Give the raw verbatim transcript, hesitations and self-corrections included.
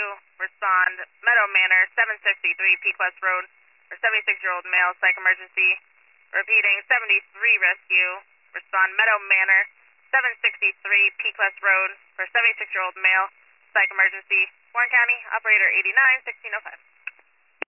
respond Meadow Manor, seven sixty-three Peak West Road, for seventy-six-year-old male, psych emergency. Repeating, seventy-three Rescue, respond Meadow Manor, seven sixty-three Peak West Road, for seventy-six-year-old male, psych emergency. Warren County, operator eighty-nine sixteen oh five.